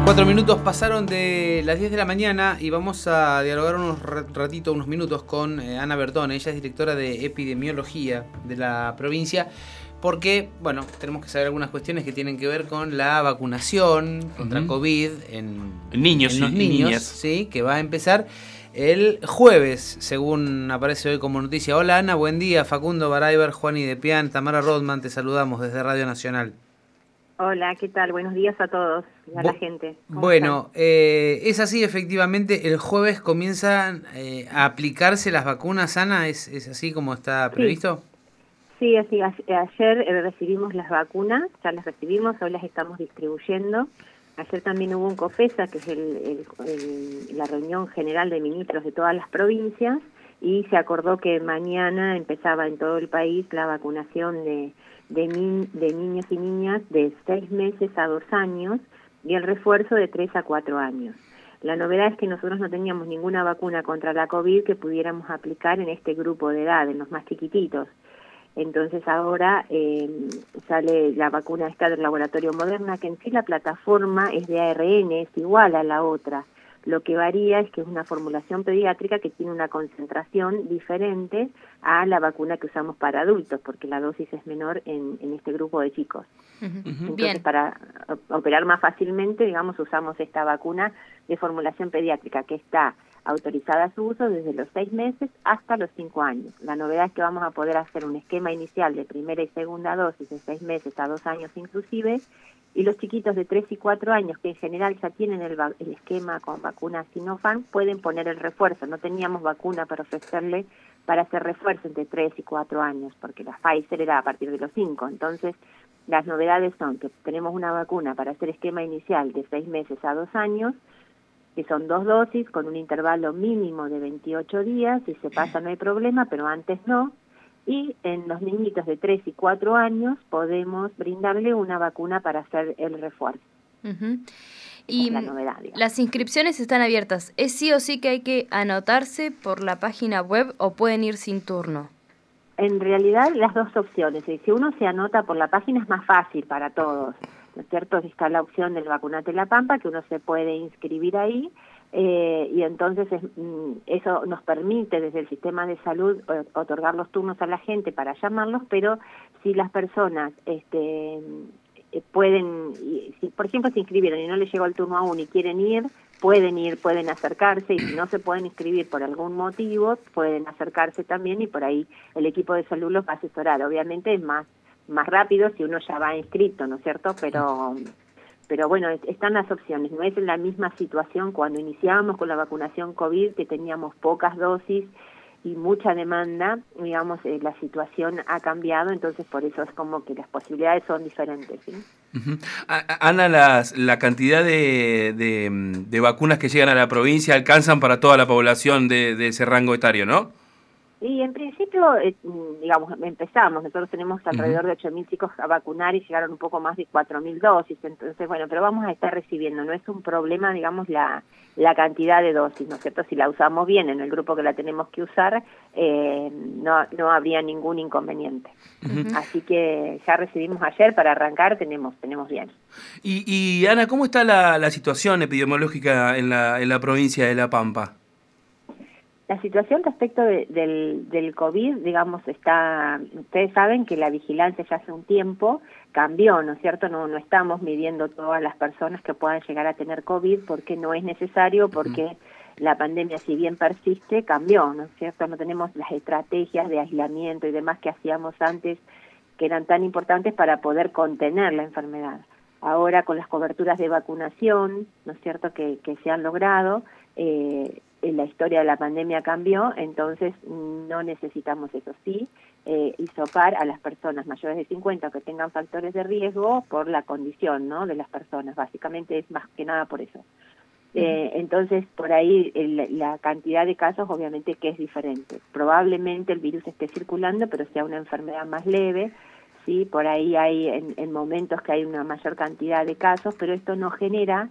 4 minutos pasaron de las 10 de la mañana y vamos a dialogar unos minutos con Ana Bertone. Ella es directora de epidemiología de la provincia, porque, bueno, tenemos que saber algunas cuestiones que tienen que ver con la vacunación contra COVID en los niños, ¿sí? Que va a empezar el jueves, según aparece hoy como noticia. Hola Ana, buen día. Facundo Barayber, Juan Idepian, Tamara Rodman, te saludamos desde Radio Nacional. Hola, ¿qué tal? Buenos días a todos y a la gente. Bueno, es así, efectivamente, el jueves comienzan a aplicarse las vacunas, Ana, ¿es así como está previsto? Sí, así. Ayer recibimos las vacunas, ya las recibimos, hoy las estamos distribuyendo. Ayer también hubo un COFESA, que es la reunión general de ministros de todas las provincias, y se acordó que mañana empezaba en todo el país la vacunación de niños y niñas de 6 meses a 2 años y el refuerzo de 3 a 4 años. La novedad es que nosotros no teníamos ninguna vacuna contra la COVID que pudiéramos aplicar en este grupo de edad, en los más chiquititos. Entonces ahora sale la vacuna esta del laboratorio Moderna, que en sí la plataforma es de ARN, es igual a la otra. Lo que varía es que es una formulación pediátrica que tiene una concentración diferente a la vacuna que usamos para adultos, porque la dosis es menor en este grupo de chicos. Entonces, bien, para operar más fácilmente, digamos, usamos esta vacuna de formulación pediátrica que está autorizada a su uso desde los 6 meses hasta los 5 años. La novedad es que vamos a poder hacer un esquema inicial de primera y segunda dosis de 6 meses a 2 años inclusive, y los chiquitos de 3 y 4 años, que en general ya tienen el esquema con vacuna Sinopharm, pueden poner el refuerzo. No teníamos vacuna para ofrecerle para hacer refuerzo entre 3 y 4 años, porque la Pfizer era a partir de los 5. Entonces, las novedades son que tenemos una vacuna para hacer esquema inicial de 6 meses a 2 años, que son 2 dosis con un intervalo mínimo de 28 días, si se pasa no hay problema, pero antes no. Y en los niñitos de 3 y 4 años podemos brindarle una vacuna para hacer el refuerzo. Y es la novedad, digamos. Las inscripciones están abiertas. ¿Es sí o sí que hay que anotarse por la página web o pueden ir sin turno? En realidad las dos opciones. Si uno se anota por la página es más fácil para todos, ¿no es cierto? Está la opción del Vacunate La Pampa, que uno se puede inscribir ahí. Y entonces eso nos permite desde el sistema de salud otorgar los turnos a la gente para llamarlos, pero si las personas pueden, si por ejemplo se inscribieron y no les llegó el turno aún y quieren ir, pueden acercarse, y si no se pueden inscribir por algún motivo, pueden acercarse también y por ahí el equipo de salud los va a asesorar. Obviamente es más rápido si uno ya va inscrito, ¿no es cierto? Pero bueno, están las opciones. No es la misma situación cuando iniciábamos con la vacunación COVID, que teníamos pocas dosis y mucha demanda. Digamos, la situación ha cambiado, entonces por eso es como que las posibilidades son diferentes, ¿sí? Ana, la cantidad de vacunas que llegan a la provincia alcanzan para toda la población de ese rango etario, ¿no? Y en principio, digamos, empezamos, nosotros tenemos alrededor de 8.000 chicos a vacunar y llegaron un poco más de 4.000 dosis, entonces bueno, pero vamos a estar recibiendo, no es un problema, digamos, la cantidad de dosis, ¿no es cierto? Si la usamos bien en el grupo que la tenemos que usar, no habría ningún inconveniente. Así que ya recibimos ayer, para arrancar tenemos bien. Y Ana, ¿cómo está la situación epidemiológica en la provincia de La Pampa? La situación respecto del COVID, digamos, ustedes saben que la vigilancia ya hace un tiempo cambió, ¿no es cierto? No estamos midiendo todas las personas que puedan llegar a tener COVID porque no es necesario, porque la pandemia, si bien persiste, cambió, ¿no es cierto? No tenemos las estrategias de aislamiento y demás que hacíamos antes, que eran tan importantes para poder contener la enfermedad. Ahora, con las coberturas de vacunación, ¿no es cierto?, que se han logrado, la historia de la pandemia cambió, entonces no necesitamos, eso sí, hisopar a las personas mayores de 50 que tengan factores de riesgo por la condición, ¿no?, de las personas. Básicamente es más que nada por eso. Entonces, por ahí la cantidad de casos obviamente que es diferente. Probablemente el virus esté circulando, pero sea una enfermedad más leve, ¿sí? Por ahí hay en momentos que hay una mayor cantidad de casos, pero esto no genera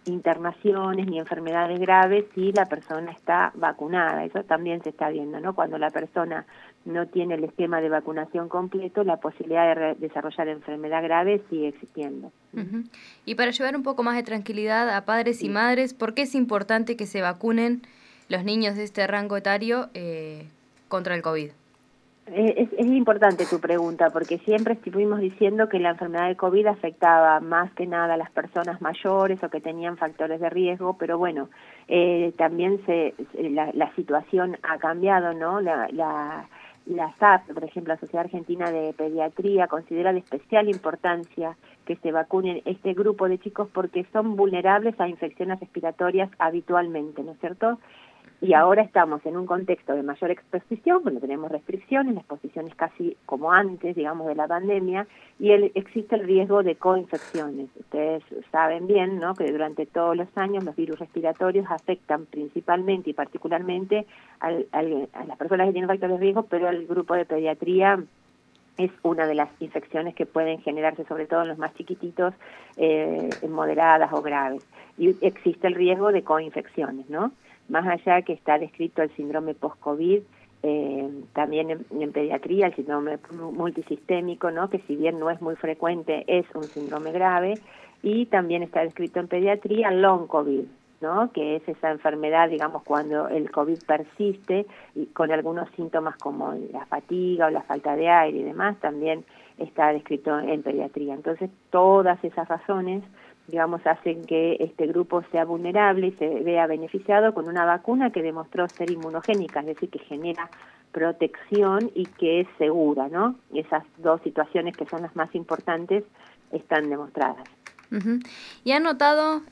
internaciones ni enfermedades graves si la persona está vacunada. Eso también se está viendo, ¿no? Cuando la persona no tiene el esquema de vacunación completo, la posibilidad de desarrollar enfermedad grave sigue existiendo. Uh-huh. Y para llevar un poco más de tranquilidad a padres y madres, ¿por qué es importante que se vacunen los niños de este rango etario contra el COVID? Es importante tu pregunta, porque siempre estuvimos diciendo que la enfermedad de COVID afectaba más que nada a las personas mayores o que tenían factores de riesgo, pero bueno, también la situación ha cambiado, ¿no? La SAP, por ejemplo, la Sociedad Argentina de Pediatría, considera de especial importancia que se vacunen este grupo de chicos porque son vulnerables a infecciones respiratorias habitualmente, ¿no es cierto? Y ahora estamos en un contexto de mayor exposición, bueno, tenemos restricciones, la exposición es casi como antes, digamos, de la pandemia, y existe el riesgo de coinfecciones. Ustedes saben bien, ¿no?, que durante todos los años los virus respiratorios afectan principalmente y particularmente a las personas que tienen factores de riesgo, pero el grupo de pediatría es una de las infecciones que pueden generarse, sobre todo en los más chiquititos, moderadas o graves. Y existe el riesgo de coinfecciones, ¿no? Más allá que está descrito el síndrome post-COVID, también en pediatría, el síndrome multisistémico, ¿no?, que si bien no es muy frecuente, es un síndrome grave, y también está descrito en pediatría long COVID, ¿no?, que es esa enfermedad, digamos, cuando el COVID persiste y con algunos síntomas como la fatiga o la falta de aire y demás, también está descrito en pediatría. Entonces, todas esas razones, digamos, hacen que este grupo sea vulnerable y se vea beneficiado con una vacuna que demostró ser inmunogénica, es decir, que genera protección y que es segura, ¿no? Esas dos situaciones, que son las más importantes, están demostradas. Uh-huh. ¿Y han notado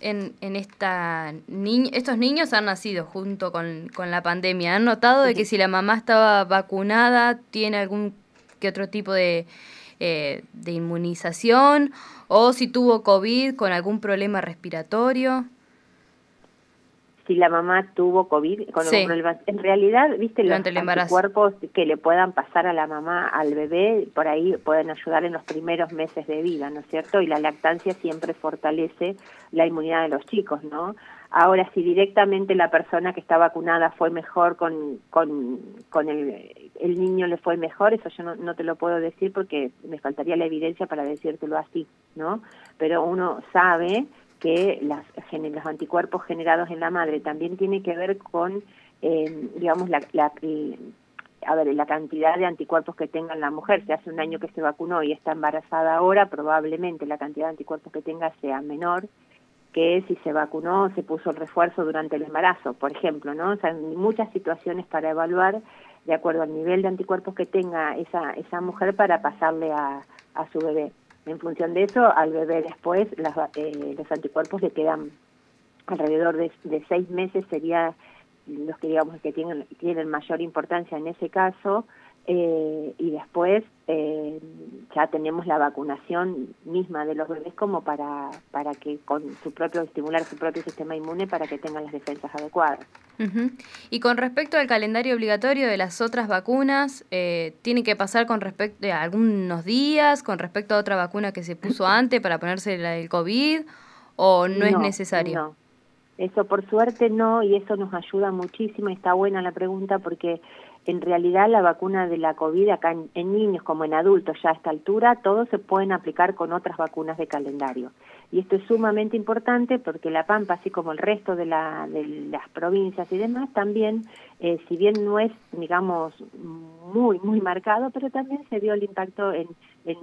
estos niños han nacido junto con la pandemia? ¿Han notado de que si la mamá estaba vacunada tiene algún que otro tipo de inmunización, o si tuvo COVID con algún problema respiratorio? Si la mamá tuvo COVID con algún problema. En realidad, viste, los anticuerpos que le puedan pasar a la mamá, al bebé, por ahí pueden ayudar en los primeros meses de vida, ¿no es cierto? Y la lactancia siempre fortalece la inmunidad de los chicos, ¿no? Ahora, si directamente la persona que está vacunada fue mejor con el niño le fue mejor, eso yo no te lo puedo decir porque me faltaría la evidencia para decírtelo así, ¿no? Pero uno sabe que los anticuerpos generados en la madre también tiene que ver con, digamos, la cantidad de anticuerpos que tenga la mujer. Si hace un año que se vacunó y está embarazada ahora, probablemente la cantidad de anticuerpos que tenga sea menor que si se vacunó, se puso el refuerzo durante el embarazo, por ejemplo, ¿no? O sea, hay muchas situaciones para evaluar de acuerdo al nivel de anticuerpos que tenga esa mujer para pasarle a su bebé. En función de eso, al bebé después los anticuerpos le quedan alrededor de 6 meses, sería los que digamos que tienen mayor importancia en ese caso, y después ya tenemos la vacunación misma de los bebés como para que estimular su propio sistema inmune para que tengan las defensas adecuadas. Uh-huh. Y con respecto al calendario obligatorio de las otras vacunas, ¿tiene que pasar con respecto a algunos días, con respecto a otra vacuna que se puso antes para ponerse la del COVID, o no es necesario? No, eso por suerte no, y eso nos ayuda muchísimo, y está buena la pregunta porque en realidad la vacuna de la COVID acá en niños como en adultos ya a esta altura, todos se pueden aplicar con otras vacunas de calendario. Y esto es sumamente importante porque La Pampa, así como el resto de las provincias y demás, también, si bien no es, digamos, muy marcado, pero también se vio el impacto en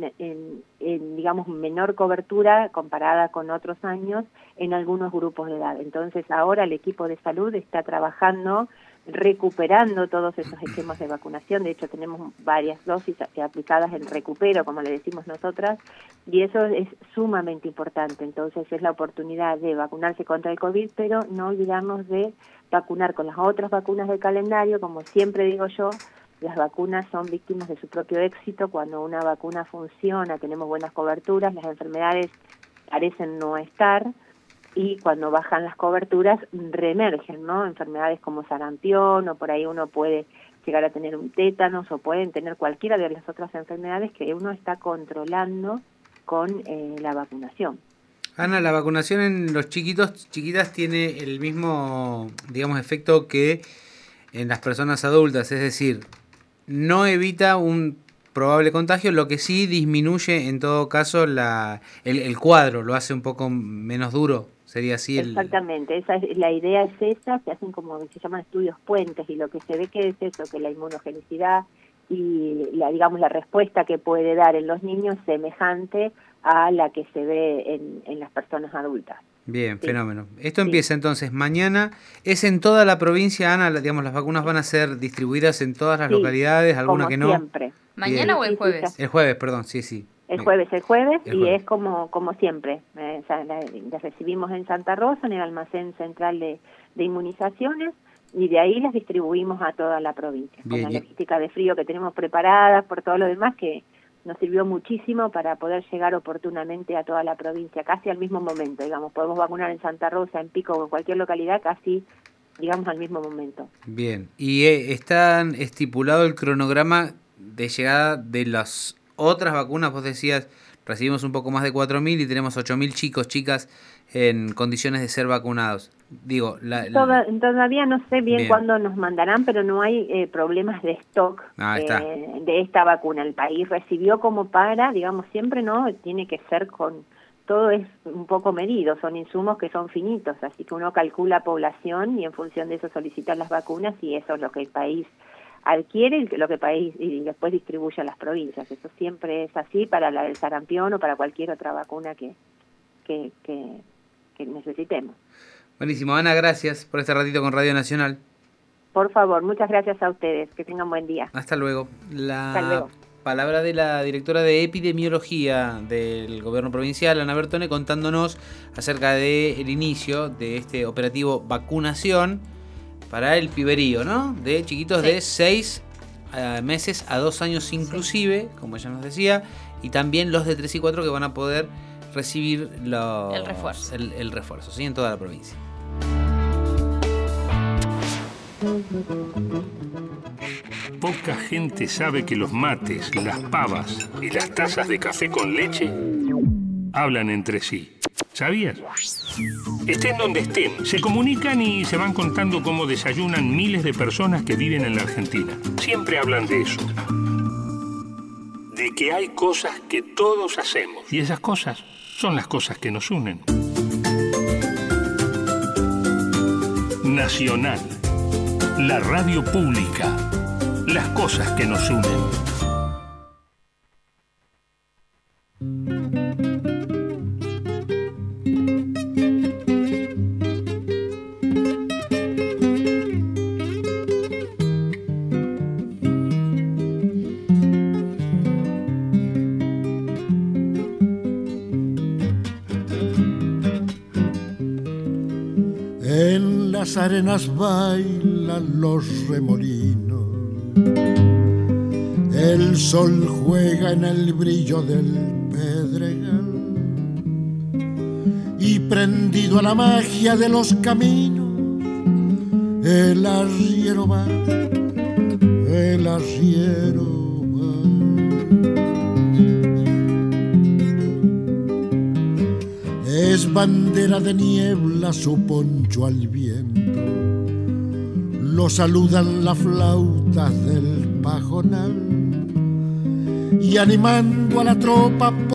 digamos, menor cobertura comparada con otros años en algunos grupos de edad. Entonces ahora el equipo de salud está trabajando, recuperando todos esos esquemas de vacunación. De hecho, tenemos varias dosis aplicadas en recupero, como le decimos nosotras, y eso es sumamente importante. Entonces, es la oportunidad de vacunarse contra el COVID, pero no olvidarnos de vacunar con las otras vacunas del calendario. Como siempre digo yo, las vacunas son víctimas de su propio éxito. Cuando una vacuna funciona, tenemos buenas coberturas, las enfermedades parecen no estar, y cuando bajan las coberturas reemergen, ¿no? Enfermedades como sarampión, o por ahí uno puede llegar a tener un tétanos, o pueden tener cualquiera de las otras enfermedades que uno está controlando con la vacunación. Ana, la vacunación en los chiquitas tiene el mismo, digamos, efecto que en las personas adultas, es decir, no evita un probable contagio, lo que sí disminuye en todo caso el cuadro, lo hace un poco menos duro, sería así. Exactamente, la idea es esa, se hacen como se llaman estudios puentes, y lo que se ve que es eso, que la inmunogenicidad y la respuesta que puede dar en los niños es semejante a la que se ve en las personas adultas. Bien, sí. Fenómeno. Esto empieza entonces mañana. ¿Es en toda la provincia, Ana? Digamos, las vacunas van a ser distribuidas en todas las localidades, alguna como que no. Siempre. ¿Mañana o el jueves? El jueves, perdón, sí. El jueves, y es como siempre. Las recibimos en Santa Rosa, en el almacén central de inmunizaciones, y de ahí las distribuimos a toda la provincia. Bien, con la logística de frío que tenemos preparada, por todo lo demás, que nos sirvió muchísimo para poder llegar oportunamente a toda la provincia, casi al mismo momento, digamos. Podemos vacunar en Santa Rosa, en Pico o en cualquier localidad, casi, digamos, al mismo momento. Bien, y está estipulado el cronograma de llegada de las otras vacunas. Vos decías, recibimos un poco más de 4.000 y tenemos 8.000 chicos, chicas en condiciones de ser vacunados. Digo, todavía no sé bien cuándo nos mandarán, pero no hay problemas de stock de esta vacuna. El país recibió como para, digamos, siempre no, tiene que ser todo es un poco medido, son insumos que son finitos, así que uno calcula población y en función de eso solicita las vacunas, y eso es lo que el país adquiere, lo que el país y después distribuye a las provincias. Eso siempre es así para la del sarampión o para cualquier otra vacuna que necesitemos. Buenísimo, Ana, gracias por este ratito con Radio Nacional. Por favor, muchas gracias a ustedes, que tengan buen día. Hasta luego. Palabra de la directora de Epidemiología del Gobierno Provincial, Ana Bertone, contándonos acerca del inicio de este operativo vacunación para el piberío, ¿no? De chiquitos de 6 meses a 2 años inclusive, como ella nos decía, y también los de 3 y 4 que van a poder recibir el refuerzo, ¿sí? En toda la provincia. Poca gente sabe que los mates, las pavas y las tazas de café con leche hablan entre sí. ¿Sabías? Estén donde estén, se comunican y se van contando cómo desayunan miles de personas que viven en la Argentina. Siempre hablan de eso. De que hay cosas que todos hacemos. Y esas cosas son las cosas que nos unen. Nacional. La radio pública. Las cosas que nos unen. En las arenas bailan los remolinos, el sol juega en el brillo del pedregal, y prendido a la magia de los caminos, el arriero va, el arriero va. Es bandera de niebla su poncho al viento, lo saludan las flautas del pajonal, y animando a la tropa